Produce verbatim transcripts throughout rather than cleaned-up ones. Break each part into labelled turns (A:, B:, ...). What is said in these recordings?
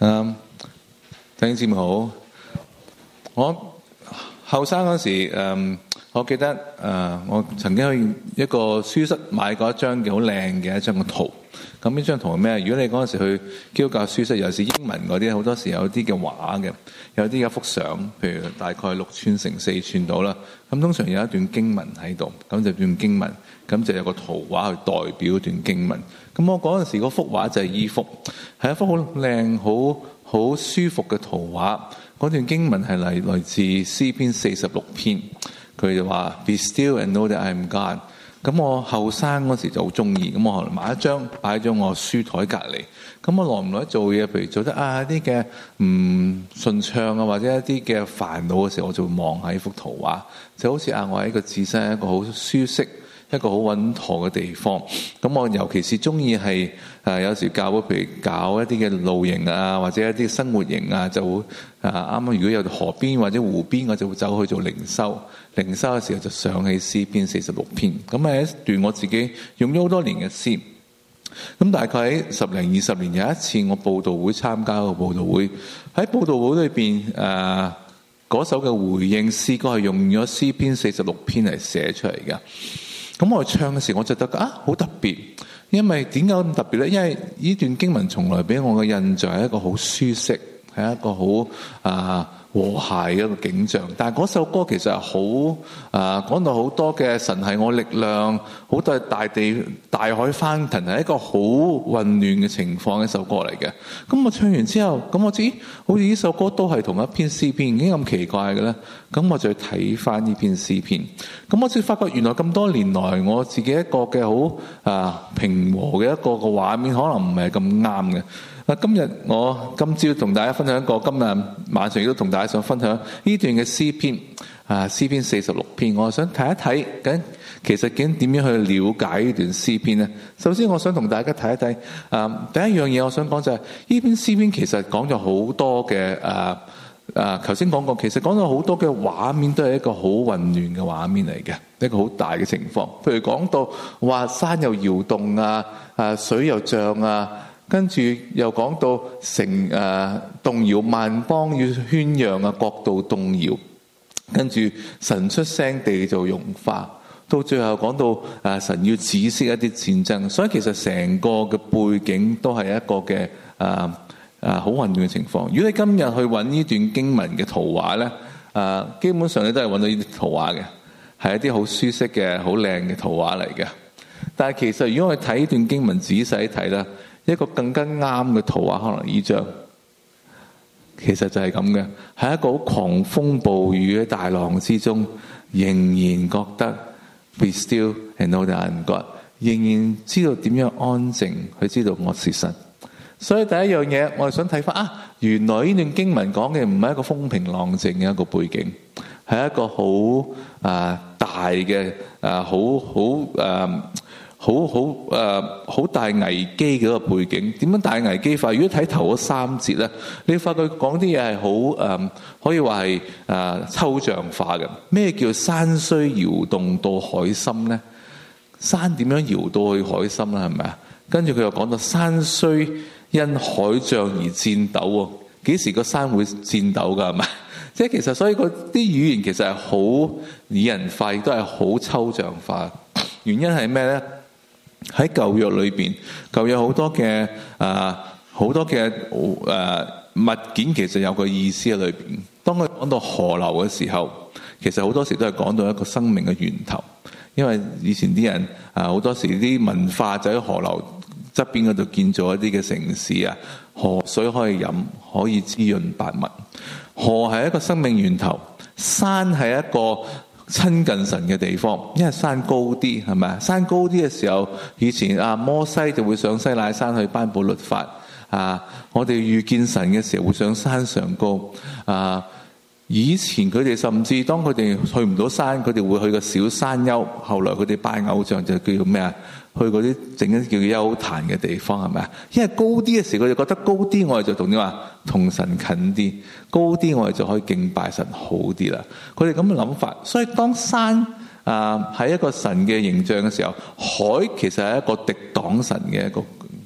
A: 嗯，弟兄姊妹好。我後生嗰時，嗯，我記得誒、呃，我曾經去一個書室買過一張嘅好靚嘅一張嘅圖。咁呢張圖係咩？如果你嗰陣時去基督教書室，尤其是英文嗰啲，好多時有啲嘅畫嘅，有啲嘅幅相，譬如大概六寸乘四寸到啦。咁通常有一段經文喺度，咁就段經文，咁就有個圖畫去代表段經文。咁我嗰陣時嗰幅畫就係依幅，係一幅好靚、好好舒服嘅圖畫。嗰段經文係嚟來自詩篇四十六篇，佢就話 Be still and know that I am God。咁我後生嗰時就好中意，咁我後來買一張擺咗我書台隔離。咁我耐唔耐做嘢，譬如做得啊啲嘅唔順暢啊，或者一啲嘅煩惱嘅時候，我就會望喺幅圖畫，就好似啊我喺一個置身一個好舒適、一個好穩妥嘅地方。咁我尤其是中意係誒有時教會譬如搞一啲嘅露營啊，或者一啲生活營啊，就會啊啱啱如果有河邊或者湖邊，我就會走去做靈修。靈修嘅時候就上起詩篇四十六篇，咁係一段我自己用咗好多年嘅詩。咁大概喺十零二十年有一次我佈道會參加個佈道會，喺佈道會裏邊誒嗰首嘅回應詩歌係用咗詩篇四十六篇嚟寫出嚟嘅。咁我唱嘅時候我就覺得啊好特別，因為點解咁特別咧？因為呢段經文從來俾我嘅印象係一個好舒適，係一個好啊和諧嘅一個景象。但係嗰首歌其實係好啊講到好多嘅神係我力量，好多大地大海翻騰，係一個好混亂嘅情況嘅一首歌嚟嘅。咁我唱完之後，咁我知好似呢首歌都係同一篇詩篇，已經咁奇怪嘅咧。咁我就去睇翻呢篇詩篇，咁我先發覺原來咁多年來我自己一個嘅好啊平和嘅一個個畫面，可能唔係咁啱嘅。啊，今日我今朝同大家分享一個，今日晚上亦都同大家想分享呢段嘅詩篇啊，詩篇四十六篇，我想睇一睇，咁其實究竟點樣去了解呢段詩篇呢？首先，我想同大家睇一睇啊，第一樣嘢我想講就係、是、呢篇詩篇其實講咗好多嘅啊。啊！頭先講過，其實講到好多嘅畫面都係一個好混亂嘅畫面嚟嘅，一個好大嘅情況。譬如講到話山又搖動啊，啊水又漲啊，跟住又講到城誒、啊、動搖萬邦要喧嚷啊，國度動搖，跟住神出聲地就融化，到最後講到啊神要止息一啲戰爭，所以其實成個嘅背景都係一個嘅啊。啊，好混亂嘅情況。如果你今日去揾呢段經文嘅圖畫咧，啊，基本上你都係揾到呢啲圖畫嘅，係一啲好舒適嘅、好靚嘅圖畫嚟嘅。但係其實如果我睇呢段經文仔細睇咧，一個更加啱嘅圖畫可能呢張，其實就係咁嘅，喺一個好狂風暴雨嘅大浪之中，仍然覺得 be still and know that I am God， 仍然知道點樣安靜，去知道我是神。所以第一樣嘢，我哋想睇翻啊，原來呢段經文講嘅唔係一個風平浪靜嘅一個背景，係一個好啊大嘅啊好好誒好好誒好大危機嘅一個背景。點樣大危機法？如果睇頭嗰三節咧，你發覺講啲嘢係好誒，可以話係誒抽象化嘅。咩叫山雖搖動到海心咧？山點樣搖到去海心咧？係咪啊？跟住佢又講到山雖因海漲而顫抖喎，幾時個山會顫抖㗎？係咪？即係其實所以嗰啲語言其實係好擬人化，亦都係好抽象化。原因係咩咧？喺舊約裏邊，舊約好多嘅啊好多嘅誒、呃、物件其實有個意思喺裏邊。當佢講到河流嘅時候，其實好多時都係講到一個生命嘅源頭。因為以前啲人啊好多時啲文化就喺河流側邊嗰度建造一啲嘅城市啊，河水可以飲，可以滋潤百物。河係一個生命源頭，山係一個親近神嘅地方，因為山高啲，係咪？山高啲嘅時候，以前啊摩西就會上西乃山去頒布律法啊，我哋遇見神嘅時候會上山上高啊。以前佢哋甚至當佢哋去唔到山，佢哋會去個小山丘。後來佢哋拜偶像就叫做咩啊？去嗰啲整一叫丘壇嘅地方，係咪啊？因為高啲嘅時候，佢哋覺得高啲，我哋就同點話同神近啲；高啲，我哋就可以敬拜神好啲啦。佢哋咁嘅諗法，所以當山啊係、呃、一個神嘅形象嘅時候，海其實係一個敵擋神嘅一個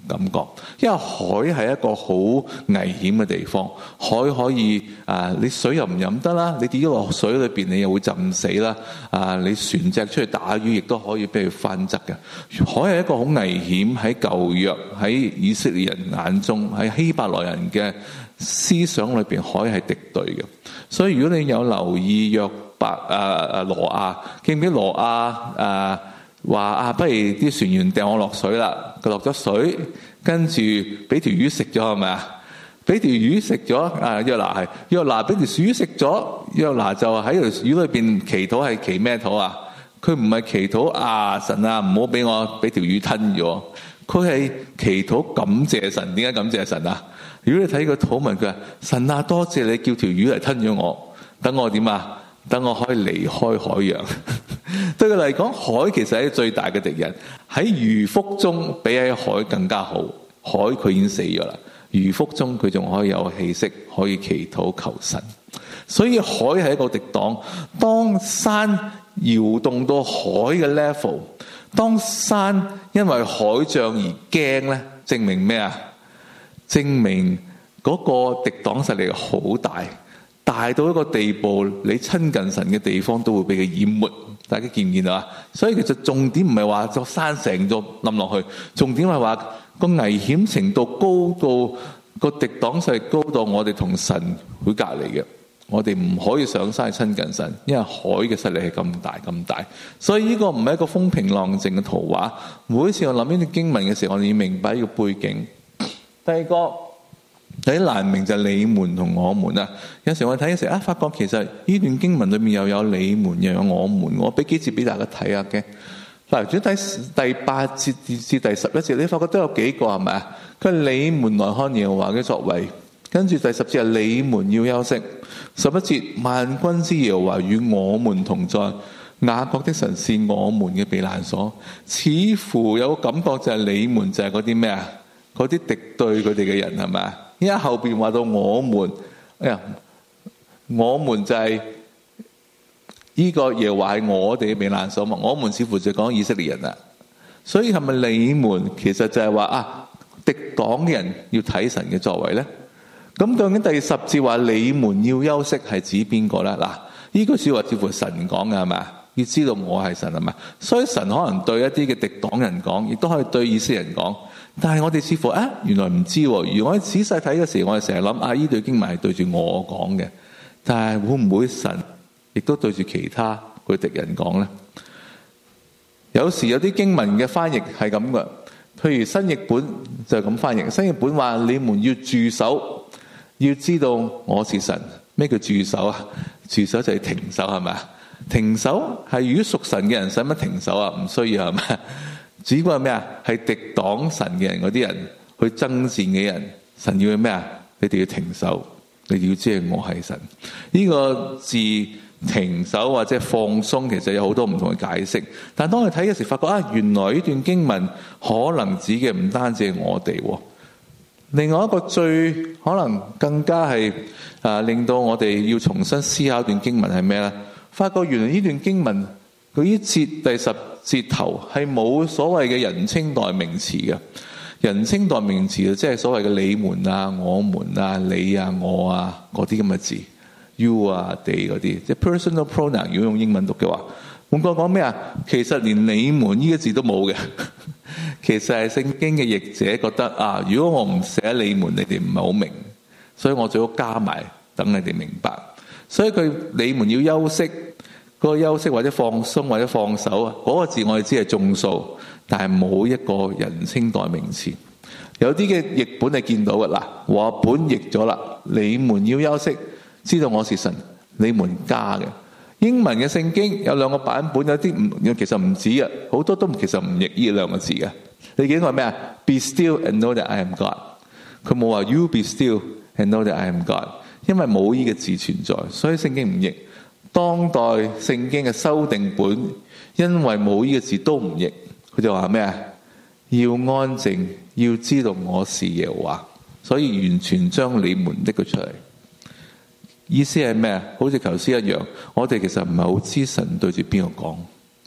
A: 感覺，因為海係一個好危險嘅地方，海可以啊，你水又唔飲得啦，你跌咗落水裏邊你又會浸死啦，啊，你船隻出去打魚亦都可以俾佢翻側嘅。海係一個好危險，喺舊約喺以色列人眼中，喺希伯來人嘅思想裏邊，海係敵對嘅。所以如果你有留意約伯啊啊挪亞，記唔記得挪亞啊？話啊，不如啲船員掟我落水啦，佢落咗水，跟住俾條魚食咗，係咪啊？俾條魚食咗，啊約拿係約拿俾條魚食咗，約拿就喺條魚裏邊祈禱，係祈咩禱啊？佢唔係祈禱啊神啊，唔好俾我俾條魚吞咗，佢係祈禱感謝神。點解感謝神啊？如果你睇個禱文，佢話神啊，多謝你叫條魚嚟吞咗我，等我點啊？等我可以離開海洋。對佢嚟講，海其實係最大嘅敵人。喺魚腹中比喺海更加好，海佢已經死咗啦，魚腹中佢仲可以有氣息，可以祈禱求神。所以海係一個敵擋。當山搖動到海嘅 level， 當山因為海漲而驚咧，證明咩啊？證明嗰個敵擋實力好大，大到一個地步，你親近神嘅地方都會俾佢淹沒。大家見唔見到啊？所以其實重點唔係話個山成咗冧落去，重點係話個危險程度高到個敵擋勢高到我哋同神會隔離嘅，我哋唔可以上山親近神，因為海嘅勢力係咁大咁大。所以呢個唔係一個風平浪靜嘅圖畫。每一次我諗呢段經文嘅時候，我哋要明白呢個背景。第二個第一難明就係你們同我們啊！有時我睇嘅時候啊，發覺其實呢段經文裏面又有你們又有我們。我俾幾節俾大家睇下嘅。嗱，主第第八節至第十一節，你發覺都有幾個係咪啊？佢話你們來看耶和華嘅作為，跟住第十節係你們要休息。十一節萬軍之耶和華與我們同在，雅各的神是我們嘅避難所。似乎有感覺就係你們就係嗰啲咩啊？嗰啲敵對佢哋嘅人係咪啊？因為後邊話到我們，哎呀，我們就係呢個耶和華係我哋嘅避難所嘛。我們似乎就講以色列人啦。所以係咪你們其實就係話啊，敵擋嘅人要睇神嘅作為咧？咁究竟第十節話你們要休息係指邊個咧？嗱，呢句說話似乎神講嘅係咪啊？要知道我係神係咪？所以神可能對一啲嘅敵擋人講，亦都可以對以色列人講。但係我哋似乎啊，原來唔知。如果我仔細睇嘅時候，我哋成日諗啊，呢段經文係對住我講嘅。但係會唔會神亦都對住其他佢敵人講咧？有時有啲經文嘅翻譯係咁嘅，譬如新譯本就係咁翻譯。新譯本話你們要駐守，要知道我是神。咩叫駐守啊？駐守就係停手係咪啊？停手係如果屬神嘅人使乜停手啊？唔需要係咪？只不過係咩啊？係敵擋神嘅人，嗰啲人去爭戰嘅人，神要咩啊？你哋要停手，你哋要知係我係神。呢、這個字停手或者放鬆，其實有好多唔同嘅解釋。但係當我睇嘅時候，發覺啊，原來呢段經文可能指嘅唔單止係我哋。另外一個最可能更加係啊，令到我哋要重新思考段經文係咩咧？發覺原來呢段經文佢呢節第十節頭係冇所謂嘅人稱代名詞嘅。人稱代名詞即係所謂嘅你們啊、我們啊、你啊、我啊嗰啲咁嘅字 ，you 啊、they 嗰啲，即係 personal pronoun。如果用英文讀嘅話，換句講咩啊？其實連你們呢個字都冇嘅。其實係聖經嘅譯者覺得啊，如果我唔寫你們，你哋唔係好明，所以我最好加埋，等你哋明白。所以佢你們要休息，嗰個休息或者放鬆或者放手啊，嗰個字我哋知係眾數，但係冇一個人稱代名詞。有啲嘅譯本你見到嘅嗱，和本譯咗啦，你們要休息，知道我是神，你們加嘅。英文嘅聖經有兩個版本，有啲唔，其實唔止啊，好多都其實唔譯呢兩個字嘅。你見到係咩啊 ？Be still and know that I am God。佢冇話 You be still and know that I am God， 因為冇呢個字存在，所以聖經唔譯。當代聖經嘅修訂本，因為冇呢個字都唔譯，佢就話咩啊？要安靜，要知道我是耶和華，所以完全將你們拎佢出嚟。意思係咩啊？好似頭先一樣，我哋其實唔係好知神對住邊個講，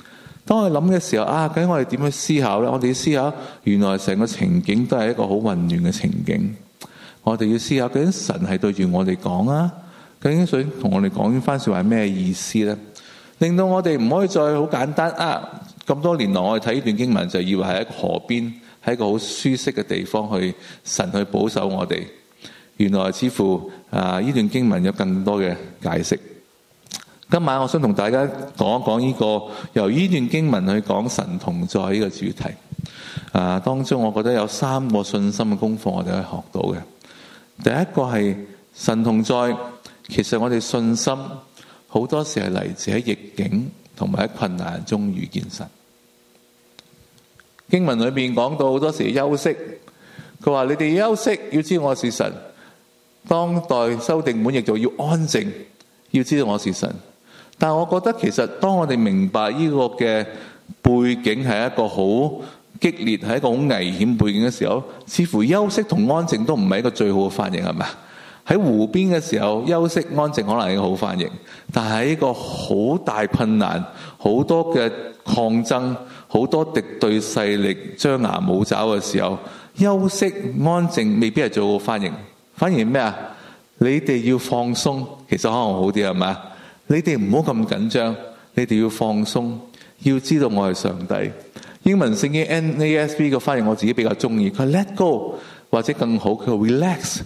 A: 當我哋諗嘅時候啊，究竟我哋點樣思考呢？我哋要思考，原來成個情景都係一個好混亂嘅情景。我哋要思考，究竟神係對住我哋講啊？究竟想同我哋講翻說話係咩意思呢？令到我哋唔可以再好簡單啊！咁多年來我哋睇呢段經文就以為係一個河邊，係一個好舒適嘅地方去神去保守我哋。原來似乎啊呢段經文有更多嘅解釋。今晚我想同大家講一講呢個由呢段經文去講神同在呢個主題。啊，當中我覺得有三個信心嘅功課我哋可以學到嘅。第一個係神同在，其實我哋信心好多時係嚟自喺逆境同埋喺困難中遇見神。經文裏面講到好多時休息，佢話你哋休息，要知道我是神。當代修訂本亦就要安靜，要知道我是神。但我覺得其實當我哋明白呢個嘅背景係一個好激烈，係一個好危險背景嘅時候，似乎休息同安靜都唔係一個最好嘅翻譯，係咪？喺湖邊嘅時候休息安靜可能係一個好翻譯，但係一個好大困難，好多嘅抗爭，好多敵對勢力張牙舞爪嘅時候，休息安靜未必係最好嘅翻譯。反而咩啊？你哋要放鬆，其實可能好啲，係咪？你哋唔好咁緊張，你哋要放鬆，要知道我係上帝。英文聖經 N A S B 嘅翻譯我自己比較中意，佢 let go 或者更好，佢 relax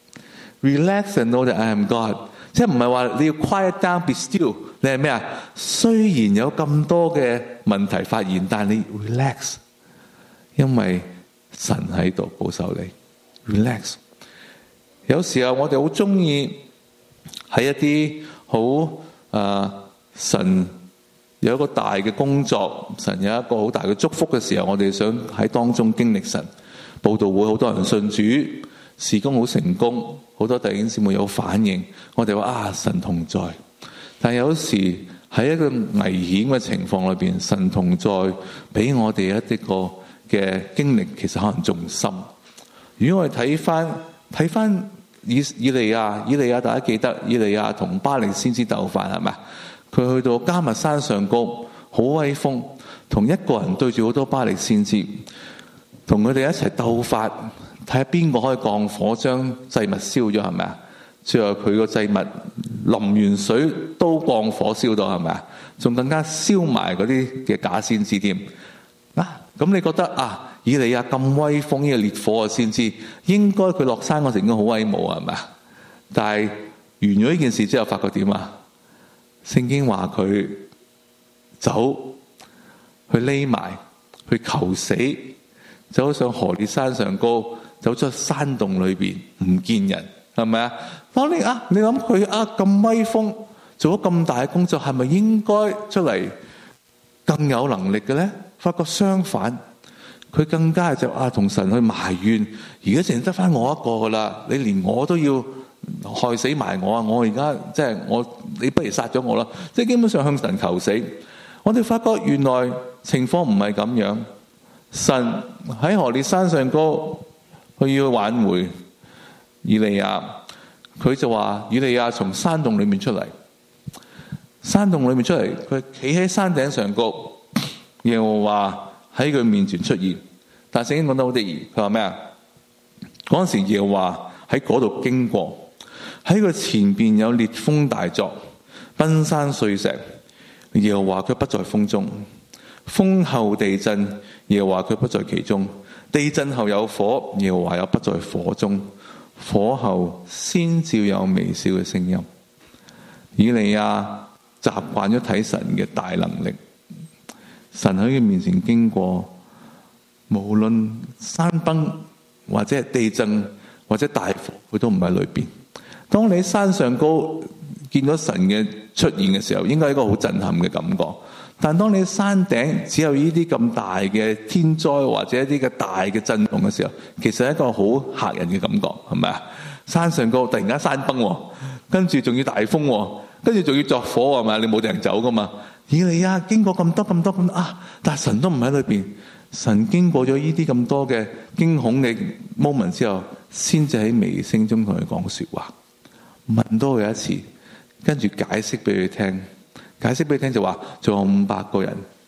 A: relax and know that I am God， 即係唔係話你要 quiet down be still， 你係咩啊？雖然有咁多嘅問題發現，但係你 relax， 因為神喺度保守你 relax。有時候我哋好中意喺一啲好啊神有一個大嘅工作，神有一個好大嘅祝福嘅時候，我哋想喺當中經歷神。佈道會好多人信主，事工好成功，好多弟兄姊妹有反應，我哋話啊神同在。但有時喺一個危險嘅情況裏邊，神同在俾我哋一啲個嘅經歷，其實可能仲深。如果我哋睇翻睇翻以以利亞，以利亞大家記得，以利亞同巴力先知鬥法係咪？佢去到迦密山上高，好威風，同一個人對住好多巴力先知，同佢哋一齊鬥法，睇下邊個可以降火將祭物燒咗，係咪啊？最後佢個祭物淋完水都降火燒到，係咪啊？仲更加燒埋嗰啲嘅假先知添。嗱，咁你覺得啊？以利亞咁威風，呢個烈火嘅先知，應該佢落山嗰時應該好威武，係咪啊？但係完咗呢件事之後，發覺點啊？聖經話佢走去匿埋，去求死，走上何烈山上高，走出山洞裏邊，唔見人，係咪啊？當你啊，你諗佢啊咁威風，做咗咁大嘅工作，係咪應該出嚟更有能力嘅咧？發覺相反。佢更加就啊同神去埋怨，而家淨得翻我一個噶啦，你連我都要害死埋我啊！我而家即係我，你不如殺咗我啦！即係基本上向神求死。我哋發覺原來情況唔係咁樣，神喺何烈山上高，佢要挽回以利亞，佢就話以利亞從山洞裏面出嚟，山洞裏面出嚟，佢企喺山頂上高，耶和華喺佢面前出現，但聖經講得好得意，佢話咩啊？嗰陣時耶和華喺嗰度經過，喺佢前邊有烈風大作，崩山碎石。耶和華佢不在風中，風後地震，耶和華佢不在其中。地震後有火，耶和華又不在火中。火後先照有微笑嘅聲音。以利亞習慣咗睇神嘅大能力。神喺佢面前經過，無論山崩或者係地震或者大火，佢都唔喺裏邊。當你喺山上高見到神嘅出現嘅時候，應該係一個好震撼嘅感覺。但當你喺山頂只有呢啲咁大嘅天災或者一啲嘅大嘅震動嘅時候，其實係一個好嚇人嘅感覺，係咪啊？山上高突然間山崩，跟住仲要大風，跟住仲要作火，係咪？你冇地人走噶嘛？以利亞經過咁多咁多咁多啊，但係神都唔喺裏邊。神經過咗呢啲咁多嘅驚恐嘅 moment 之後，先至喺微聲中同佢講說話，問多佢一次，跟住解釋俾佢聽。解釋俾佢聽就話，仲有五百個人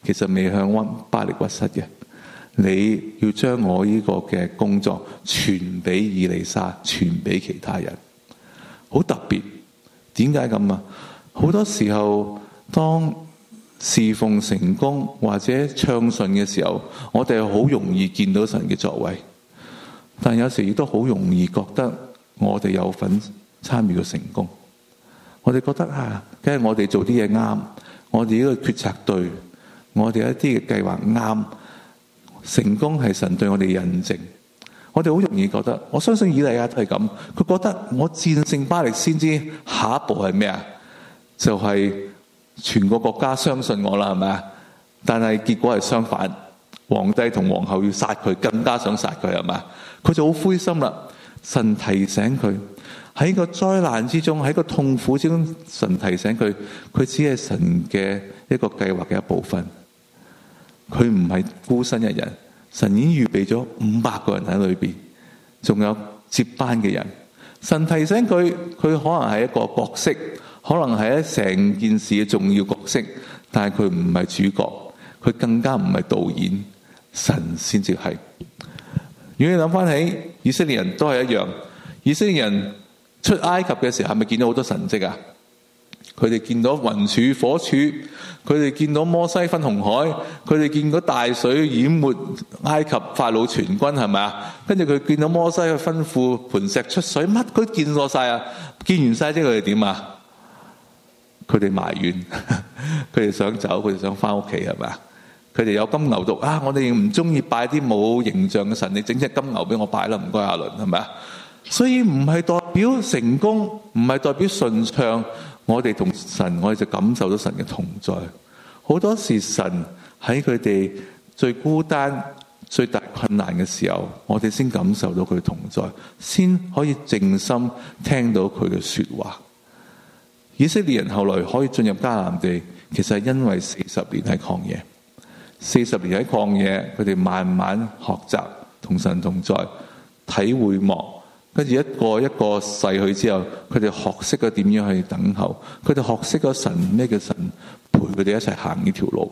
A: 其實未向巴力屈膝嘅。你要將我呢個嘅工作傳俾以利沙，傳俾其他人，好特別。點解咁啊？好多時候當侍奉成功或者暢順嘅時候，我哋好容易見到神嘅作為，但有時亦都好容易覺得我哋有份參與嘅成功。我哋覺得啊，梗係我哋做啲嘢啱，我哋呢個決策對，我哋一啲嘅計劃啱，成功係神對我哋印證。我哋好容易覺得，我相信以利亞都係咁，佢覺得我戰勝巴力先知下一步係咩啊？就係、是、全個國家相信我啦，係咪啊？但係結果係相反，皇帝同皇后要殺佢，更加想殺佢，係咪？佢就好灰心啦。神提醒佢喺個災難之中，喺個痛苦之中，神提醒佢，佢只係神嘅一個計劃嘅一部分，佢唔係孤身一人。神已經預備咗五百個人喺裏邊，仲有接班嘅人。神提醒佢，佢可能係一個角色，可能係一成件事嘅重要角色，但係佢唔係主角，佢更加唔係導演，神先至係。如果你諗翻起以色列人都係一樣，以色列人出埃及嘅時候係咪見到好多神蹟啊？佢哋見到雲柱火柱，佢哋見到摩西分紅海，佢哋見到大水淹沒埃及法老全軍，係咪啊？跟住佢見到摩西去吩咐磐石出水，乜佢見過晒啊！見完晒之後佢哋點啊？佢哋埋怨，佢哋想走，佢哋想翻屋企，係咪啊？佢哋有金牛犢啊！我哋唔中意拜啲冇形象嘅神，你整隻金牛俾我拜啦，唔該阿倫，係咪啊？所以唔係代表成功，唔係代表順暢。我哋同神，我哋就感受到神嘅同在。好多時神喺佢哋最孤單、最大困難嘅時候，我哋先感受到佢同在，先可以靜心聽到佢嘅說話。以色列人後來可以進入迦南地，其實係因為四十年喺曠野。四十年喺曠野，佢哋慢慢學習同神同在，體會幕。跟住一個一個逝去之後，佢哋學識咗點樣去等候，佢哋學識咗神咩叫神陪佢哋一齊行呢條路。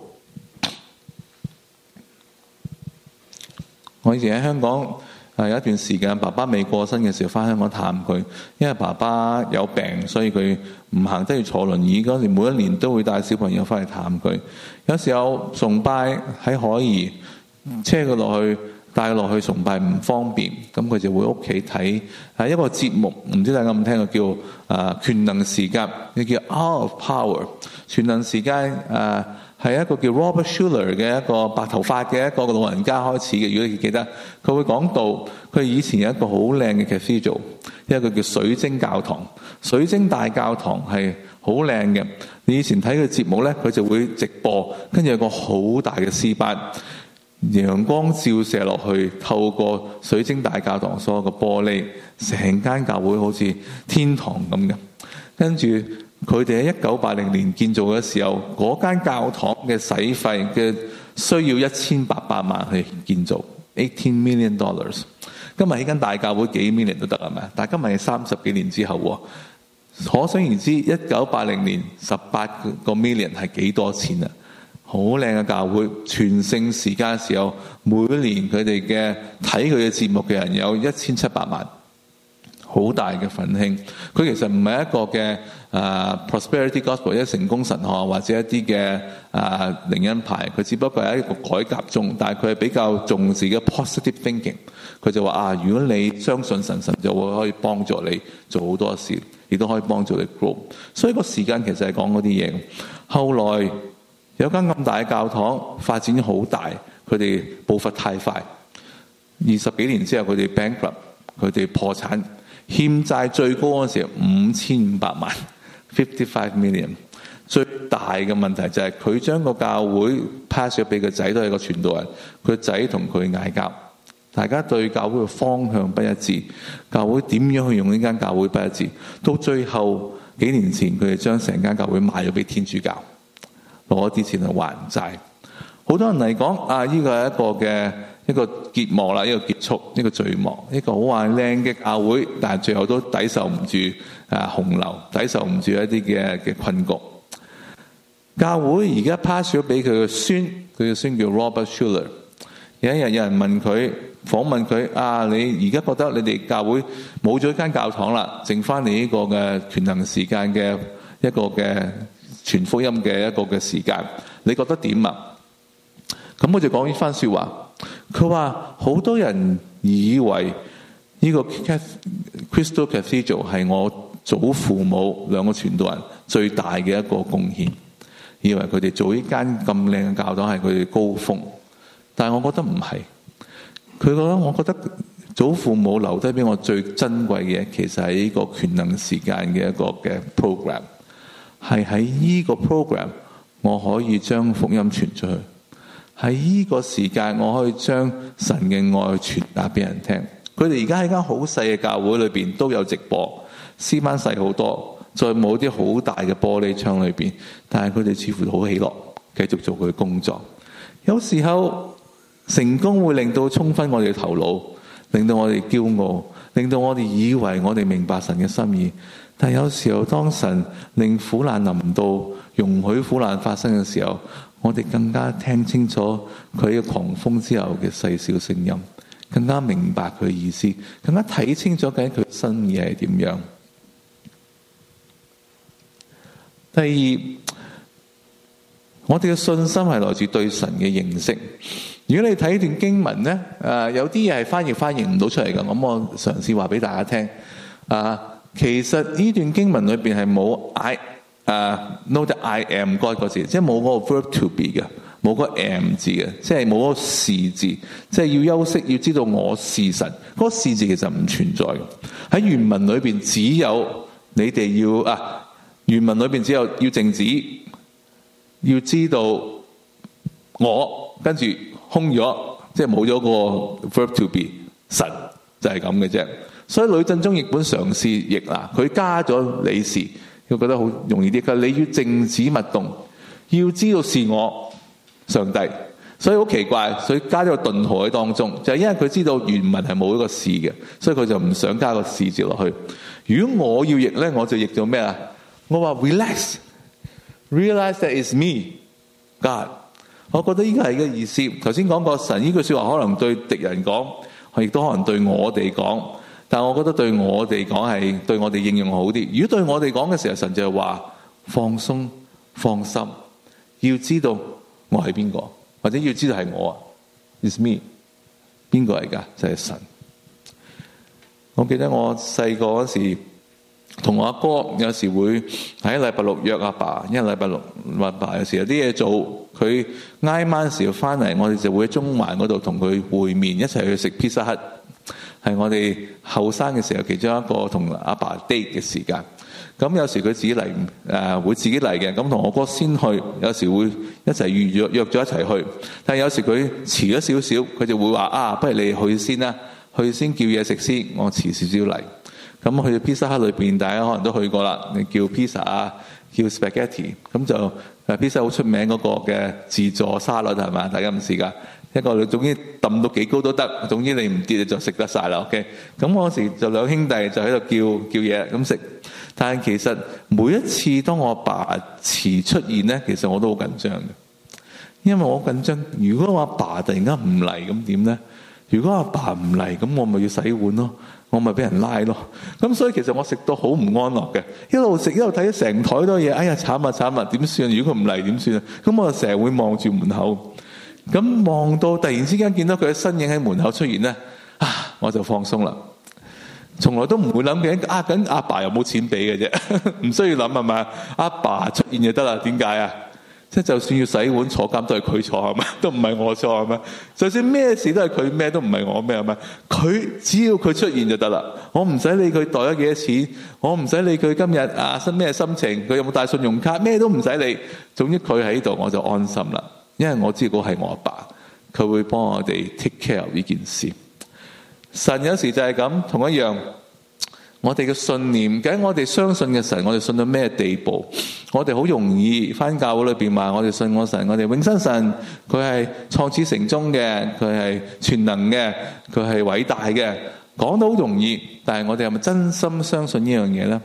A: 我以前喺香港啊，有一段時間爸爸未過身嘅時候，翻香港探佢，因為爸爸有病，所以佢唔行得，要坐輪椅。嗰時每一年都會帶小朋友翻去探佢。有時候崇拜喺海怡，車佢落去。帶落去崇拜唔方便，咁佢就會屋企睇係一個節目，唔知大家有冇聽過叫啊權能時間，亦叫 Hour of Power。權能時間啊係一個叫 Robert Schuller 嘅一個白頭髮嘅一個老人家開始嘅。如果你記得，佢會講到佢以前有一個好靚嘅 cathedral， 一個叫水晶教堂，水晶大教堂係好靚嘅。你以前睇佢節目咧，佢就會直播，跟住有個好大嘅詩班。陽光照射落去，透過水晶大教堂所有嘅玻璃，成間教會好似天堂咁嘅。跟住佢哋喺一九八零年建造嘅時候，嗰間教堂嘅使費嘅需要一千八百萬去建造 ，eighteen million dollars。今日呢間大教會幾 million 都得係咪？但係今日係三十幾年之後，可想而知一九八零年十八個 million 係幾多錢啊？好靚嘅教會，全盛時間嘅時候，每年佢哋嘅睇佢嘅節目嘅人有一千七百萬，好大嘅奮興。佢其實唔係一個嘅啊 prosperity gospel，一成功神學或者一啲嘅啊靈恩派，佢只不過係一個改革中，但係佢係比較重視嘅 positive thinking。佢就話啊，如果你相信神，神就會可以幫助你做好多事，亦都可以幫助你 grow。所以個時間其實係講嗰啲嘢。後來有間咁大嘅教堂發展好大，佢哋步伐太快。二十幾年之後，佢哋 bankrupt， 佢哋破產，欠債最高嗰時候五千五百萬 ，fifty-five million。最大嘅問題就係佢將個教會 pass 咗俾個仔，都係個傳道人。佢仔同佢嗌交，大家對教會嘅方向不一致，教會點樣去用呢間教會不一致。到最後幾年前，佢哋將成間教會賣咗俾天主教。攞啲錢去還債，好多人嚟講啊！呢個係一個嘅一個結幕啦，一個結束，一個序幕，一個好話靚嘅教會，但係最後都抵受唔住啊洪流，抵受唔住一啲嘅嘅困局。 教會而家 pass 咗俾佢嘅孫，佢嘅孫叫 Robert Schuller。有一日有人問佢，訪問佢啊，你而家覺得你哋教會冇咗間教堂啦，剩翻你呢個嘅權能時間嘅一個嘅傳福音嘅一個嘅時間，你覺得點啊？咁我就講呢番說話，佢話好多人以為呢個 Crystal Cathedral 係我祖父母兩個傳道人最大嘅一個貢獻，以為佢哋做呢間咁靚嘅教堂係佢哋高峰，但係我覺得唔係。佢覺得我覺得祖父母留低俾我最珍貴嘅，其實係呢個權能時間嘅一個嘅 program， 係喺呢個 program 我可以將福音傳出去，喺呢個時間我可以將神嘅愛傳達俾人聽。佢哋而家喺間好細嘅教會裏邊都有直播，師班細好多，再冇啲好大嘅玻璃窗裏邊，但係佢哋似乎好喜樂，繼續做佢嘅工作。有時候成功會令到沖昏我哋嘅頭腦，令到我哋驕傲，令到我哋以為我哋明白神嘅心意。但有時候當神令苦難臨到，容許苦難發生嘅時候，我哋更加聽清楚佢嘅狂風之後嘅細小聲音，更加明白佢嘅意思，更加睇清楚究竟佢心意係點樣。第二，我哋嘅信心係來自對神嘅認識。如果你睇段經文咧，誒有啲嘢係翻譯翻譯唔到出嚟嘅，咁我嘗試話俾大家聽。啊，其實呢段經文裏邊係冇 I 誒 know that I am God 個字，即係冇嗰個 verb to be 嘅，冇嗰個 am 字嘅，即係冇嗰個是字，即係要休息，要知道我是神。嗰個是字其實唔存在嘅。喺原文裏邊只有你哋要啊，原文裏邊只有要靜止，要知道我跟住。空咗，即係冇咗個 verb to be， 神就係咁嘅啫。所以呂振中譯本嘗試譯啦，佢加咗你是，佢覺得好容易啲。佢你要靜止勿動，要知道是我上帝。所以好奇怪，所以加咗個頓號喺當中，就係因為佢知道原文係冇一個是嘅，所以佢就唔想加個是字落去。如果我要譯咧，我就譯咗咩啊？我話 relax，realize that is me God。我覺得呢個係個意思。頭先講過神呢句說話可能對敵人講，亦都可能對我哋講。但我覺得對我哋講係對我哋應用好啲。如果對我哋講嘅時候，神就係話放鬆、放心，要知道我係邊個，或者要知道係我啊。It's me， 邊個嚟噶？就係神。我記得我細個嗰時，同我阿哥有時會喺禮拜六約阿爸，因為禮拜六阿爸有時有啲嘢做。佢挨晚時翻嚟，我哋就會喺中環嗰度同佢會面，一齊去食 Pizza Hut。係我哋後生嘅時候其中一個同阿爸 date 嘅時間。咁有時佢自己嚟，誒、呃、會自己嚟嘅。咁同我哥先去，有時會一齊預約約咗一齊去。但係有時佢遲咗少少，佢就會話啊，不如你去先啦，去先叫嘢食先，我遲少少嚟。咁去到 Pizza Hut 裏邊，大家可能都去過啦。你叫 pizza 啊，叫 spaghetti， 咁就誒 pizza 好出名嗰個嘅自助沙律係嘛？大家唔試㗎？一個你總之揼到幾高都得，總之你唔跌你就食得晒啦。OK，咁嗰時就兩兄弟就喺度叫叫嘢咁食。但係其實每一次當我爸遲出現咧，其實我都好緊張嘅，因為我緊張。如果我阿爸突然間唔嚟咁點咧？如果阿爸唔嚟，咁我咪要洗碗咯。我咪俾人拉咯，咁所以其實我食到好唔安樂嘅，一路食一路睇成枱多嘢，哎呀慘啊慘啊，點算？如果佢唔嚟點算啊？咁我就成日會望住門口，咁望到突然之間見到佢嘅身影喺門口出現咧，啊我就放鬆啦，從來都唔會諗嘅，啊緊阿爸又冇錢俾嘅啫，唔需要諗係咪？阿爸出現就得啦，點解啊？即係就算要洗碗坐監都係佢坐係咪？都唔係我坐係咪？就算咩事都係佢咩，都唔係我咩係咪？佢只要佢出現就得啦，我唔使理佢袋咗幾多錢，我唔使理佢今日啊新咩心情，佢有冇帶信用卡，咩都唔使理。總之佢喺度我就安心啦，因為我知道係我阿爸，佢會幫我哋 take care 呢件事。神有時就係咁，同一樣。我哋嘅信念，究竟我哋相信嘅神，我哋信到咩地步？我哋好容易返教會裏邊話，我哋信我神，我哋永生神，佢係創始成終嘅，佢係全能嘅，佢係偉大嘅，講到好容易。但係我哋係咪真心相信呢樣嘢呢？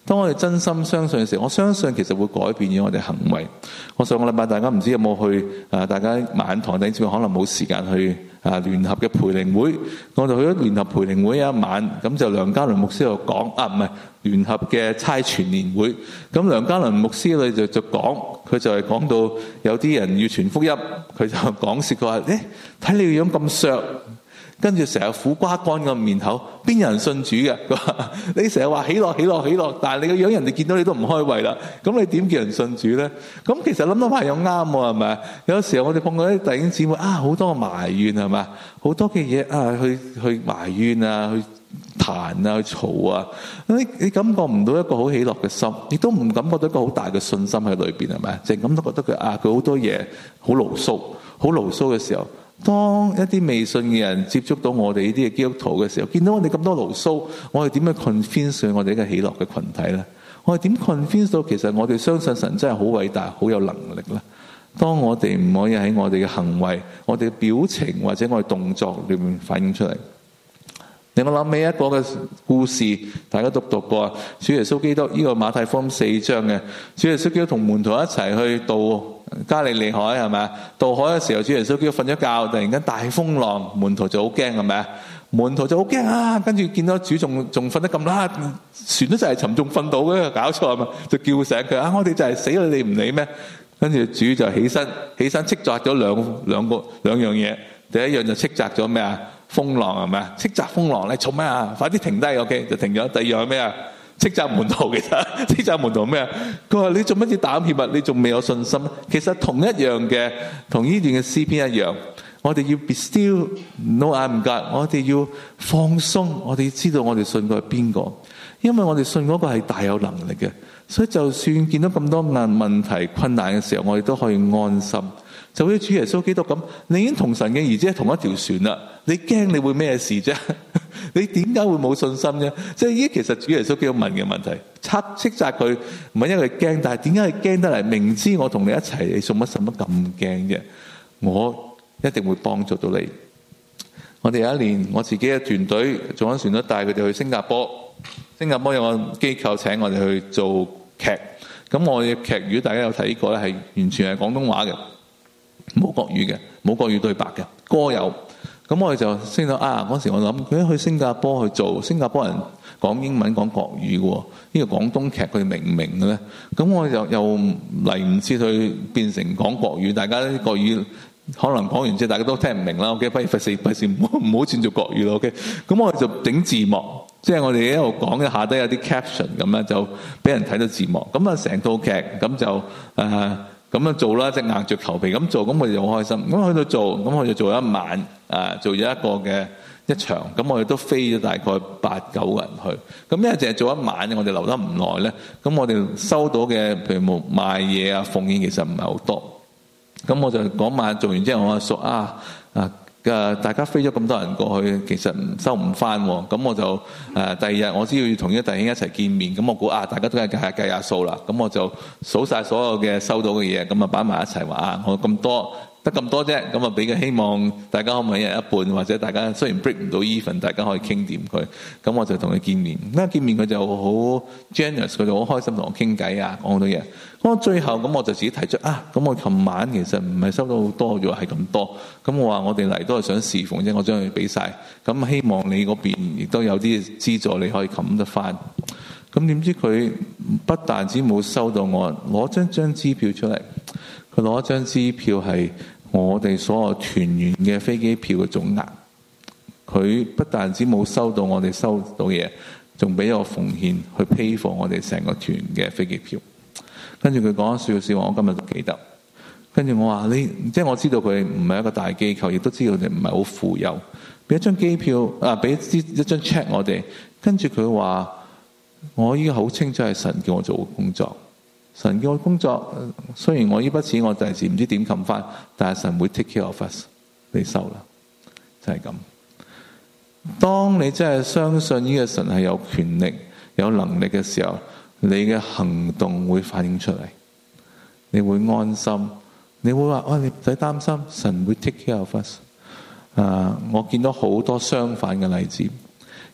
A: 當我哋真心相信嘅時候，我相信其實會改變咗我哋行為。我上個禮拜大家唔知有冇去啊？大家晚堂弟兄姊妹可能冇時間去啊聯合嘅培靈會，我就去咗聯合培靈會一晚，咁就梁家麟牧師又講啊，唔係聯合嘅差傳年會。咁梁家麟牧師佢就就講，佢就係講到有啲人要傳福音，佢就講説佢話：誒，睇你個樣咁削，跟住成日苦瓜乾個面口，邊有人信主嘅？佢話你成日話喜樂喜樂喜樂，但係你個樣人哋見到你都唔開胃啦，咁你點叫人信主咧？咁其實諗諗下又啱喎，係咪？有時候我哋碰到啲弟兄姊妹啊，好多埋怨係咪？好多嘅嘢啊，去去埋怨啊，去彈啊，去嘈啊，你你感覺唔到一個好喜樂嘅心，亦都唔感覺到一個好大嘅信心喺裏邊，係咪？淨咁都覺得佢啊，佢好多嘢好牢騷，好牢騷嘅時候。當一啲未信嘅人接觸到我哋呢啲嘅基督徒嘅時候，見到我哋咁多牢騷，我哋點樣 convince 我哋呢個喜樂嘅群體咧？我哋點 convince 到其實我哋相信神真係好偉大、好有能力咧？當我哋唔可以喺我哋嘅行為、我哋嘅表情或者我哋動作裏面反映出嚟。令我諗起一個嘅故事，大家都讀過啊。主耶穌基督呢個馬太福音四章嘅，主耶穌基督同門徒一齊去渡加利利海，係咪啊？渡海嘅時候，主耶穌基督瞓咗覺，突然間大風浪，門徒就好驚，係咪啊？門徒就好驚啊！跟住見到主仲仲瞓得咁啦，船都就係沉重瞓到嘅，搞錯係嘛？就叫醒佢啊！我哋就係死啦，你唔理咩？跟住主就起身，起身斥責咗兩兩個兩樣嘢。第一樣就斥責咗咩啊？風浪係咪啊？斥責風浪，你做咩啊？快啲停低 ，OK 就停咗。第二樣係咩啊？斥責門徒，其實斥責門徒咩啊？佢話你做乜嘢膽怯啊？你仲未有信心？其實同一樣嘅，同呢段嘅詩篇一樣，我哋要 be still，no I'm God，我哋要放鬆，我哋要知道我哋信個係邊個，因為我哋信嗰個係大有能力嘅，所以就算見到咁多問問題困難嘅時候，我哋都可以安心。就好似主耶穌基督咁，你已經同神嘅兒子係同一條船啦，你驚你會咩事啫？你點解會冇信心啫？即係呢，其實主耶穌基督問嘅問題，斥斥責佢唔係因為佢驚，但係點解佢驚得嚟？明知我同你一齊，你做乜使乜咁驚啫？我一定會幫助到你。我哋有一年，我自己嘅團隊做緊船都帶佢哋去新加坡，新加坡有個機構請我哋去做劇。咁我嘅劇，如果大家有睇過咧，係完全係廣東話嘅。冇國語嘅，冇國語對白嘅，歌有。咁我哋就先到啊！嗰時我諗，佢去新加坡去做，新加坡人講英文講國語嘅喎，呢個廣東劇佢哋明唔明嘅咧？咁我又又嚟唔切去變成講國語，大家啲國語可能講完之後大家都聽唔明啦。OK，不如費事費事唔好唔好轉做國語咯。OK，咁我哋就整字幕，即係我哋一路講嘅下低有啲 caption 咁樣，就俾人睇到字幕。咁啊，成套劇咁就誒。呃咁樣做啦，即係硬着頭皮咁做，咁我哋就好開心。咁去到做，咁我哋做咗一晚，啊，做咗一個嘅一場，咁我哋都飛咗大概八九個人去。咁因為淨係做一晚，我哋留得唔耐咧，咁我哋收到嘅譬如冇賣嘢啊、奉獻其實唔係好多。咁我就嗰晚做完之後，我話說啊啊。大家飛咗咁多人過去，其實收唔翻喎。咁我就誒、呃、第二日我知要同啲弟兄一齊見面，咁我估啊，大家都係計下計下數啦。咁我就數晒所有嘅收到嘅嘢，咁啊擺埋一齊話啊，我咁多得咁多啫。咁啊俾個希望大家可唔可以一人一半，或者大家雖然 break 唔到 even，大家可以傾掂佢。咁我就同佢見面，咁一見面佢就好 generous，佢就好開心同我傾偈啊，講好多嘢。咁我最後咁我就自己提出啊，咁我琴晚其實唔係收到好多，仲係咁多。咁我話我哋嚟都係想侍奉啫，我將佢俾晒。咁希望你嗰邊亦都有啲資助，你可以冚得翻。咁點知佢不但止冇收到我，攞張張支票出嚟，佢攞張支票係我哋所有團員嘅飛機票嘅總額。佢不但止冇收到我哋收到嘢，仲俾我奉獻去 pay for 我哋成個團嘅飛機票。跟住佢講笑笑話，我今日都記得。跟住我話你，即係我知道佢唔係一個大機構，亦都知道佢哋唔係好富有，俾一張機票啊，俾一一張 check 我哋。跟住佢話，我依家好清楚係神叫我做工作，神叫我工作。雖然我呢筆錢我第時唔知點冚翻，但係神會 take care of us，你收啦，就係咁。當你真係相信呢個神係有權力、有能力嘅時候，你嘅行動會反映出嚟，你會安心，你會話：哦，你唔使擔心，神會 take care of us。啊，我見到好多相反嘅例子，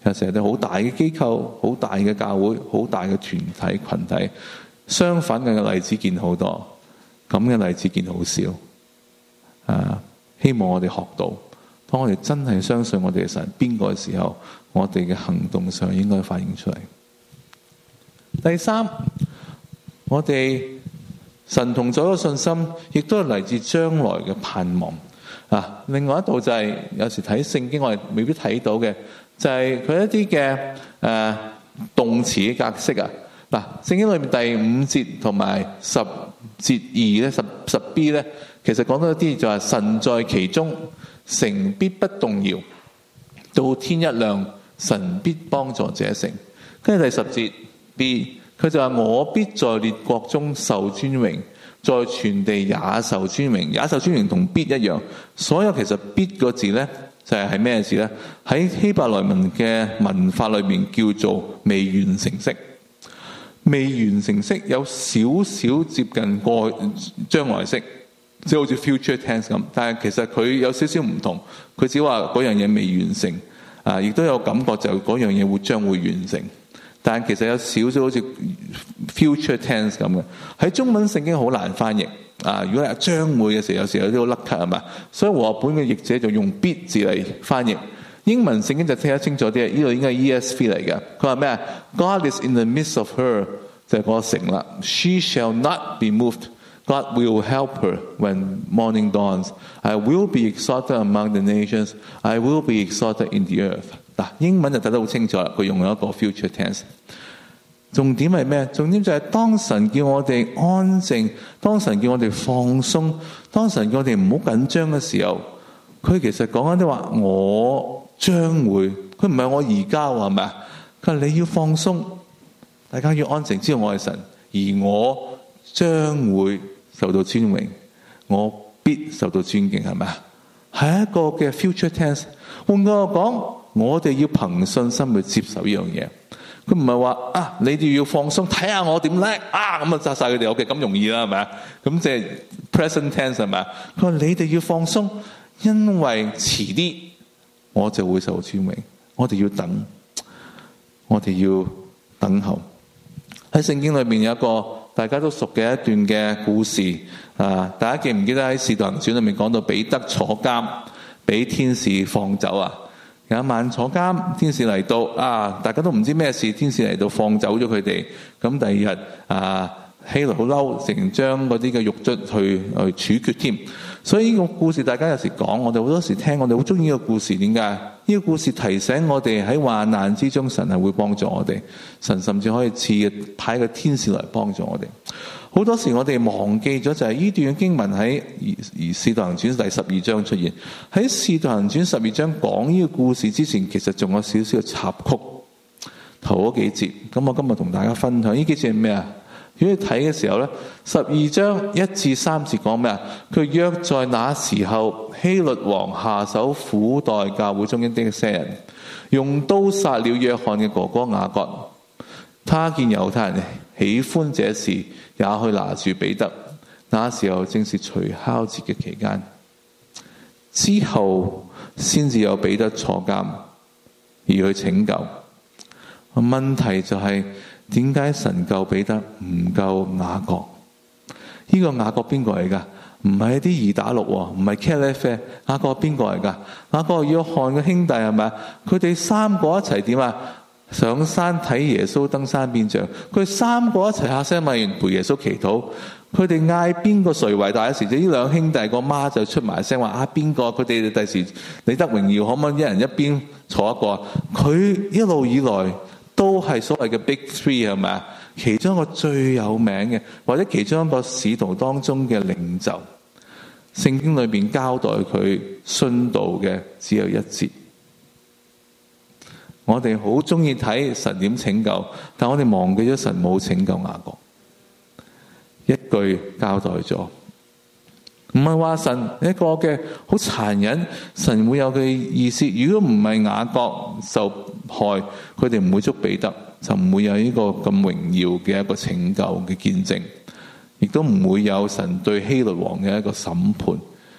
A: 有時係好大嘅機構、好大嘅教會、好大嘅團體群體。相反嘅例子見好多，咁嘅例子見好少。啊，希望我哋學到，當我哋真係相信我哋嘅神邊個嘅時候，我哋嘅行動上應該反映出嚟。第三，我哋神同在嘅信心，亦都係嚟自將來嘅盼望。啊，另外一度就係、是、有時睇聖經我哋未必睇到嘅，就係、是、佢一啲嘅誒動詞嘅格式啊。嗱，聖經裏面第五節同埋十節二咧，十十 B 咧，其實講到一啲就係神在其中，城必不動搖，到天一亮，神必幫助這城。跟住第十節 B， 佢就話我必在列國中受尊榮，在全地也受尊榮，也受尊榮同必一樣。所有其實必個字咧就係係咩字咧？喺希伯來文嘅文法裏面叫做未完成式。未完成式有少少接近過將來式，即係好似 future tense 咁，但係其實佢有少少唔同。佢只話嗰樣嘢未完成，啊，亦都有感覺就嗰樣嘢會將會完成。但係其實有少少好似 future tense 咁嘅。喺中文聖經好難翻譯啊！如果係將會嘅時候，有時有啲好甩咳係嘛，所以和合本嘅譯者就用必字嚟翻譯。英文聖經就聽得清楚啲，呢度應該係 E S V 嚟嘅。佢話咩啊 ？God is in the midst of her， 就係嗰個城啦。She shall not be moved. God will help her when morning dawns. I will be exalted among the nations. I will be exalted in the earth。嗱，英文就睇得好清楚啦。佢用咗一個 future tense。重點係咩？重點就係當神叫我哋安靜，當神叫我哋放鬆，當神叫我哋唔好緊張嘅時候，佢其實講緊啲話我。將會，佢唔係我而家話係咪啊？佢話你要放鬆，大家要安靜，知道我係神，而我將會受到尊榮，我必受到尊敬，係咪啊？係一個嘅 future tense。換句話講，我哋要憑信心去接受呢樣嘢。佢唔係話啊，你哋要放鬆，睇下我點叻啊，咁啊殺晒佢哋，OK，咁容易啦，係咪啊？咁即係 present tense 係咪啊？佢話你哋要放鬆，因為遲啲。我就會受尊榮，我哋要等，我哋要等候。喺聖經裏面有一個大家都熟嘅一段嘅故事啊！大家記唔記得喺《使徒行傳》裏面講到彼得坐監，俾天使放走啊？有一晚坐監，天使嚟到啊！大家都唔知咩事，天使嚟到放走咗佢哋。咁第二日啊，希律好嬲，成將嗰啲嘅獄卒去去處決添。所以呢個故事大家有時講，我哋好多時聽，我哋好中意呢個故事。點解？呢個故事提醒我哋喺患難之中，神係會幫助我哋。神甚至可以賜派個天使嚟幫助我哋。好多時我哋忘記咗就係呢段經文喺《使徒行傳》第十二章出現。喺《使徒行傳》十二章講呢個故事之前，其實仲有少少嘅插曲，頭嗰幾節。咁我今日同大家分享呢幾節係咩啊？如果你睇嘅時候咧，十二章一至三節講咩啊？佢約在那時候，希律王下手苦待教會中的一些人，用刀殺了約翰嘅哥哥雅各。他見猶太人喜歡這事，也去拿住彼得。那時候正是除酵節嘅期間，之後先至有彼得坐監而去拯救。問題就係、是。點解神救彼得唔救雅各？呢、這個雅各邊個嚟噶？唔係啲二打六，唔係 Caleb。雅各邊個嚟噶？雅各約翰嘅兄弟係咪？佢哋三個一齊點啊？上山睇耶穌登山變像。佢三個一齊下聲咪陪耶穌祈禱。佢哋嗌邊個誰為大？一時就呢兩兄弟個媽就出埋聲話啊，邊個？佢哋第時你得榮耀，可唔可以一人一邊坐一個？佢一路以來。都係所謂嘅 Big Three 係咪啊？其中一個最有名嘅，或者其中一個使徒當中嘅領袖，聖經裏邊交代佢殉道嘅只有一節。我哋好中意睇神點拯救，但我哋忘記咗神冇拯救雅各，一句交代咗。唔係話神一個嘅好殘忍，神會有佢意思。如果唔係雅各受害，佢哋唔會捉彼得，就唔會有呢個咁榮耀嘅一個拯救嘅見證，亦都唔會有神對希律王嘅一個審判。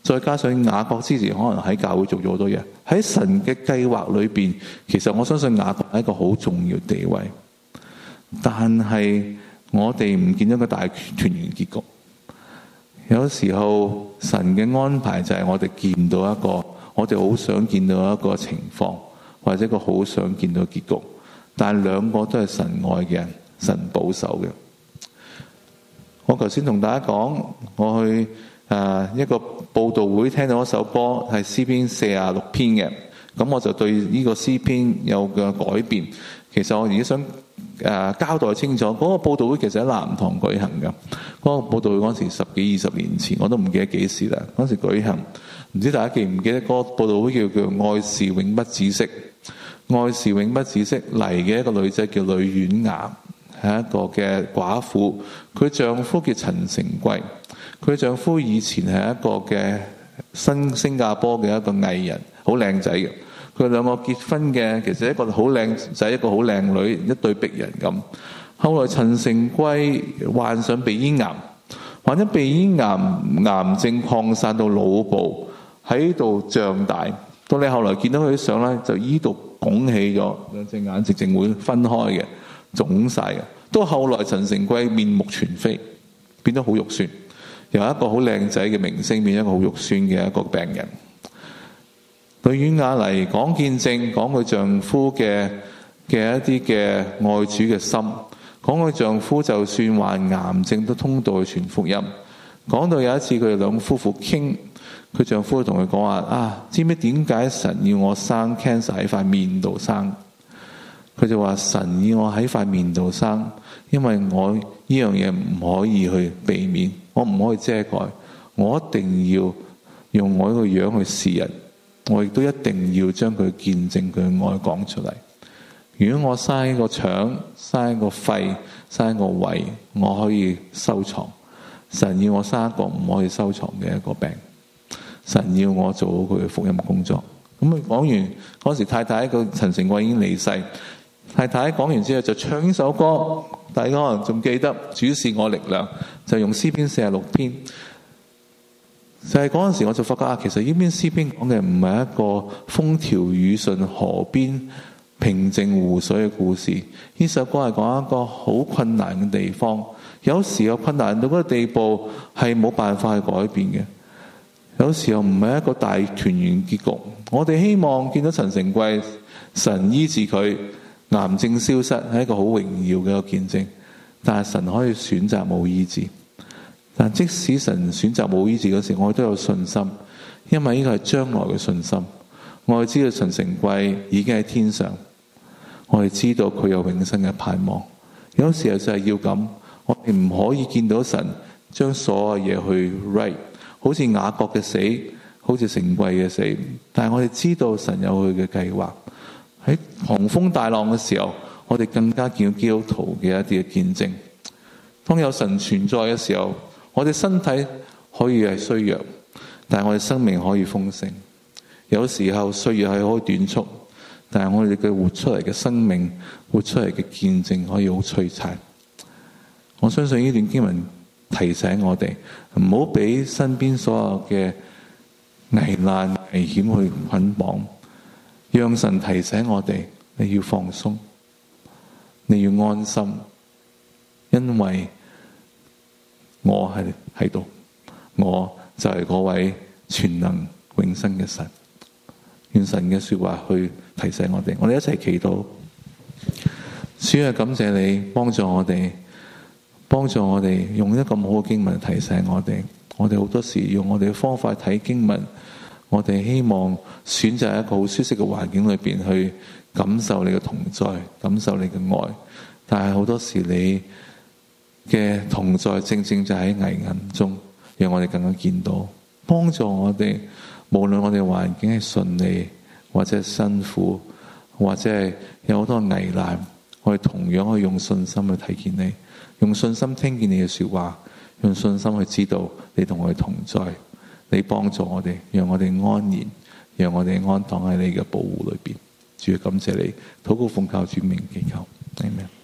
A: 再加上雅各之前可能喺教會做咗好多嘢，喺神嘅計劃裏邊，其實我相信雅各係一個好重要地位。但係我哋唔見到個大團圓結局。有時候神嘅安排就係我哋見到一個我哋好想見到一個情況，或者一個好想見到嘅結局，但係兩個都係神愛嘅人，神保守嘅。我頭先同大家講，我去誒一個佈道會聽到一首歌係詩篇四十六篇嘅，咁我就對呢個詩篇有個改變。其實我而家想誒交代清楚，嗰個佈道會其實喺南堂舉行嘅。嗰個佈道會嗰時十幾二十年前，我都唔記得幾時啦。嗰時舉行，唔知大家記唔記得嗰個佈道會叫叫愛是永不止息。愛是永不止息嚟嘅一個女仔叫呂婉雅，係一個嘅寡婦，佢丈夫叫陳成貴，佢丈夫以前係一個嘅新新加坡嘅一個藝人，好靚仔嘅。佢兩個結婚嘅，其實一個好靚仔，一個好靚女，一對璧人咁。後來陳成貴患上鼻咽癌，患咗鼻咽癌，癌症擴散到腦部，喺度脹大。到你後來見到佢啲相咧，就依度拱起咗，兩隻眼直情會分開嘅，腫晒嘅。到後來陳成貴面目全非，變得好肉酸，由一個好靚仔嘅明星變一個好肉酸嘅一個病人。呂婉雅嚟講見證，講佢丈夫嘅嘅一啲嘅愛主嘅心，講佢丈夫就算患癌症都通道去傳福音。講到有一次佢哋兩夫婦傾，佢丈夫同佢講話啊，知唔知點解神要我生 cancer 喺塊面度生？佢就話神要我喺塊面度生，因為我呢樣嘢唔可以去避免，我唔可以遮蓋，我一定要用我呢個樣去示人。我亦都一定要將佢見證佢嘅愛講出嚟。如果我生一個腸、生一個肺、生一個胃，我可以收藏。神要我生一個唔可以收藏嘅一個病。神要我做好佢嘅福音工作。咁啊講完嗰時，太太個陳成貴已經離世。太太講完之後就唱呢首歌，大家可能仲記得，主是我力量，就用詩篇四十六篇。就係嗰陣時，我就發覺啊，其實呢篇詩篇講嘅唔係一個風調雨順、河邊平靜湖水嘅故事。呢首歌係講一個好困難嘅地方，有時候困難到嗰個地步係冇辦法去改變嘅。有時候唔係一個大團圓結局。我哋希望見到陳成貴神醫治佢癌症消失，係一個好榮耀嘅一個見證。但係神可以選擇冇醫治。但即使神選擇冇醫治嗰時，我哋都有信心，因為呢個係將來嘅信心。我哋知道陳成貴已經喺天上，我哋知道佢有永生嘅盼望。有時候就係要咁，我哋唔可以見到神將所有嘢去 right， 好似雅各嘅死，好似成貴嘅死。但係我哋知道神有佢嘅計劃。喺狂風大浪嘅時候，我哋更加見到基督徒嘅一啲嘅見證。當有神存在嘅時候，我哋身體可以係衰弱，但係我哋生命可以豐盛。有時候歲月係可以短促，但係我哋嘅活出嚟嘅生命，活出嚟嘅見證可以好璀璨。我相信呢段經文提醒我哋，唔好俾身邊所有嘅危難危險去捆綁，讓神提醒我哋，你要放鬆，你要安心，因為我係喺度，我就係嗰位全能永生嘅神。願神嘅說話去提醒我哋，我哋一齊祈禱。主啊，感謝你幫助我哋，幫助我哋用一個咁好嘅經文提醒我哋。我哋好多時用我哋嘅方法睇經文，我哋希望選擇一個好舒適嘅環境裏邊去感受你嘅同在，感受你嘅愛。但係好多時你嘅同在正正就喺危難中，讓我哋更加見到，幫助我哋。無論我哋環境係順利，或者係辛苦，或者係有好多危難，我哋同樣可以用信心去睇見你，用信心聽見你嘅說話，用信心去知道你同我哋同在，你幫助我哋，讓我哋安然，讓我哋安躺喺你嘅保護裏邊。主，感謝你，禱告奉靠主名祈求，阿們。